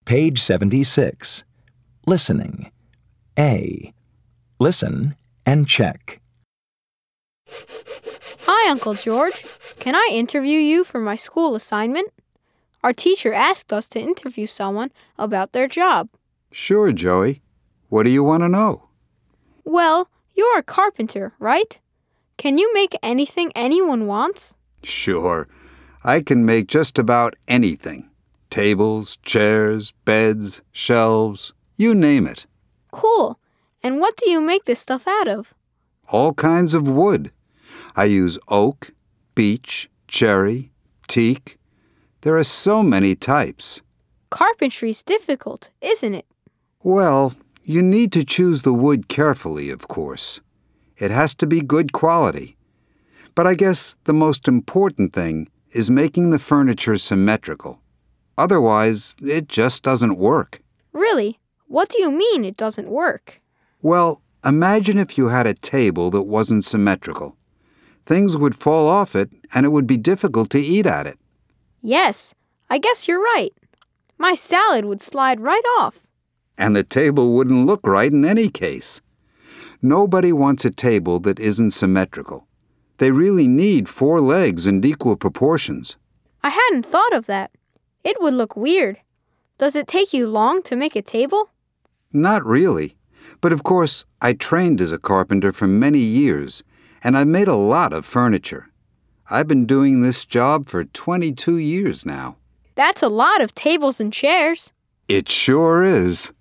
Page 76. Listening. A. Listen and check. Hi, Uncle George. Can I interview you for my school assignment? Our teacher asked us to interview someone about their job. Sure, Joey. What do you want to know? Well, you're a carpenter, right? Can you make anything anyone wants? Sure. I can make just about anything. Tables, chairs, beds, shelves, you name it. Cool. And what do you make this stuff out of? All kinds of wood. I use oak, beech, cherry, teak. There are so many types. Carpentry's difficult, isn't it? Well, you need to choose the wood carefully, of course. It has to be good quality. But I guess the most important thing is making the furniture symmetrical. Otherwise, it just doesn't work. Really? What do you mean it doesn't work? Well, imagine if you had a table that wasn't symmetrical. Things would fall off it, and it would be difficult to eat at it. Yes, I guess you're right. My salad would slide right off. And the table wouldn't look right in any case. Nobody wants a table that isn't symmetrical. They really need 4 legs and equal proportions. I hadn't thought of that. It would look weird. Does it take you long to make a table? Not really. But of course, I trained as a carpenter for many years, and I made a lot of furniture. I've been doing this job for 22 years now. That's a lot of tables and chairs. It sure is.